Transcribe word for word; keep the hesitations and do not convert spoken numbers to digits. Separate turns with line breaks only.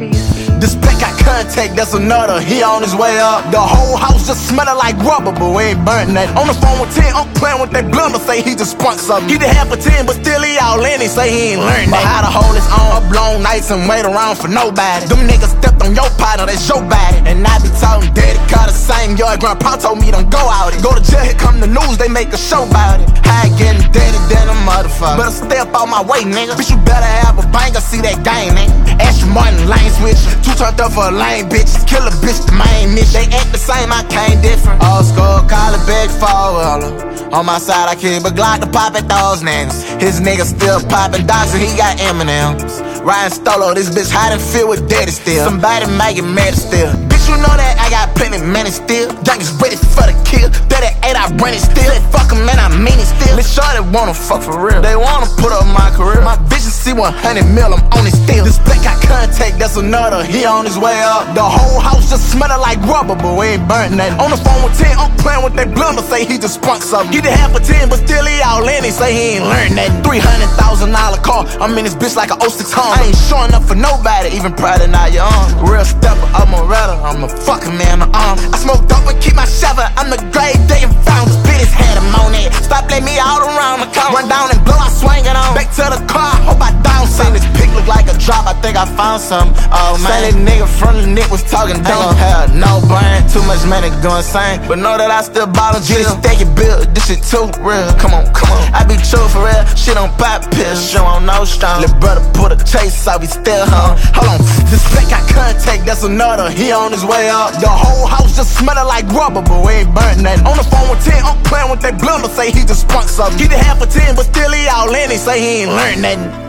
This black got contact, that's another, he on his way up. The whole house just smelling like rubber, but we ain't burnt nothing. On the phone with ten, I'm playing with that blunder, say he just spunk something. He did half a ten, but still he all in, he say he ain't learned that. But how to hold his own up long nights and wait around for nobody. Them niggas stepped on your partner, that's your body. And I be talking daddy, call the same yard, grandpa told me don't go out it. Go to jail, here come the news, they make a show about it. I ain't getting daddy than a motherfucker. Better step out my way, nigga. Bitch, you better have a banger, see that game, nigga. Ashley Martin, lane switch. Two turned up for a lame bitch. Kill a bitch, the main mission. They act the same, I came different. Old school, call it big forward. On my side, I keep a Glock to pop at those niggas. His niggas still popping dogs and he got Eminems. Ryan Stolo, this bitch hide and feel with daddy still. Somebody make it mad still. Bitch, you know that I got plenty money still. Young is ready for the kill. thirty-eight, I run it still. They fuck him, man, I mean it still. This shorty wanna fuck for real. They wanna put up my career. My vision see one hundred mil, I'm on it still. This black got contact, that's another, he on his way up. The whole house just smelling like rubber, but we ain't burnt nothing. On the phone with ten, I'm playing with that blunder, say he just spunk something. He did half a ten, but still he all in, he say he ain't learned nothing. three hundred thousand dollar car, I'm in this bitch like a oh six Honda. I ain't showing up for nobody, even proud of not your own. Real stepper, I'm a redder, I'm a fucking man, I'm arm. I smoke dope and keep my shovel, I'm the grave digging found. This bitch had him on it. Stop letting me out around the corner. Run down and blow, I swing it on. Back to the car, hope I down some. This pic look like a drop, I think I found some. Oh man, that nigga from the Nick was talking dumb. Hell, no brain, too much money going insane. But know that I still ballin' G. This stack it built, this shit too real. Come on, come on, I be true for real. Shit on pop pills, show on no strong. Lil' brother put a chase out, we still home. Hold on, this black got contact, that's another, he on his way up. The whole house just smelling like rubber, but we ain't burnt nothing. On the phone with ten, I'm playing with that blunder, say he just spunk something. He did half a ten, but still he all in, he say he ain't learned nothing.